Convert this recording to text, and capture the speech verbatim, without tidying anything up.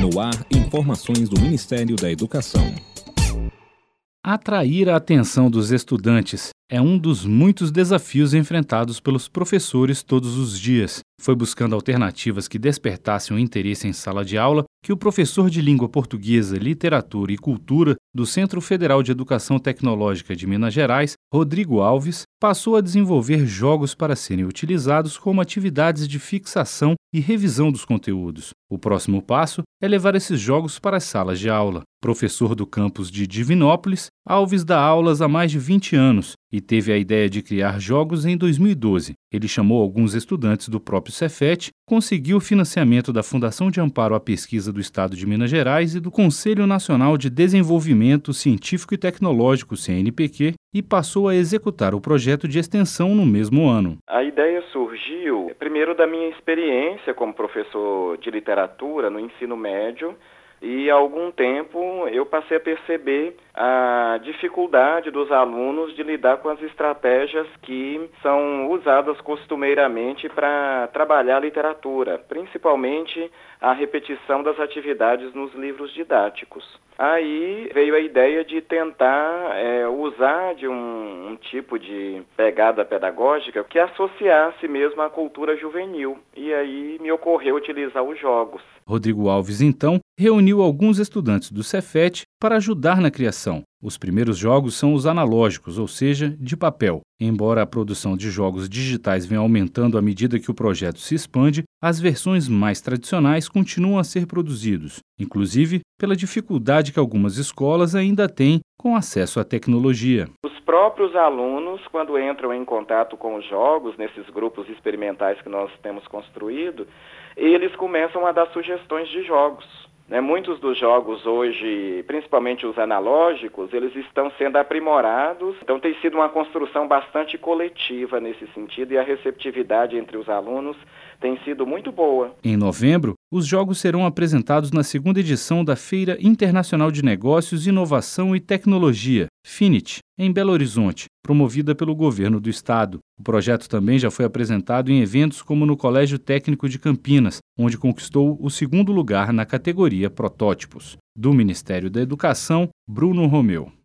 No ar, informações do Ministério da Educação. Atrair a atenção dos estudantes é um dos muitos desafios enfrentados pelos professores todos os dias. Foi buscando alternativas que despertassem o interesse em sala de aula que o professor de Língua Portuguesa, Literatura e Cultura do Centro Federal de Educação Tecnológica de Minas Gerais, Rodrigo Alves, passou a desenvolver jogos para serem utilizados como atividades de fixação e revisão dos conteúdos. O próximo passo é levar esses jogos para as salas de aula. Professor do campus de Divinópolis, Alves dá aulas há mais de vinte anos e teve a ideia de criar jogos em dois mil e doze. Ele chamou alguns estudantes do próprio Cefet, conseguiu o financiamento da Fundação de Amparo à Pesquisa do Estado de Minas Gerais e do Conselho Nacional de Desenvolvimento Científico e Tecnológico, C N P Q, e passou a executar o projeto de extensão no mesmo ano. A ideia surgiu, primeiro, da minha experiência como professor de literatura no ensino médio, e há algum tempo eu passei a perceber a dificuldade dos alunos de lidar com as estratégias que são usadas costumeiramente para trabalhar a literatura, principalmente a repetição das atividades nos livros didáticos. Aí veio a ideia de tentar é, usar de um, um tipo de pegada pedagógica que associasse mesmo à cultura juvenil, e aí me ocorreu utilizar os jogos. Rodrigo Alves, então, reuniu alguns estudantes do Cefet para ajudar na criação. Os primeiros jogos são os analógicos, ou seja, de papel. Embora a produção de jogos digitais venha aumentando à medida que o projeto se expande, as versões mais tradicionais continuam a ser produzidos, inclusive pela dificuldade que algumas escolas ainda têm com acesso à tecnologia. Os próprios alunos, quando entram em contato com os jogos, nesses grupos experimentais que nós temos construído, eles começam a dar sugestões de jogos. Né, muitos dos jogos hoje, principalmente os analógicos, eles estão sendo aprimorados, então tem sido uma construção bastante coletiva nesse sentido e a receptividade entre os alunos tem sido muito boa. Em novembro, os jogos serão apresentados na segunda edição da Feira Internacional de Negócios, Inovação e Tecnologia, FINIT, em Belo Horizonte, promovida pelo governo do estado. O projeto também já foi apresentado em eventos como no Colégio Técnico de Campinas, onde conquistou o segundo lugar na categoria Protótipos. Do Ministério da Educação, Bruno Romeu.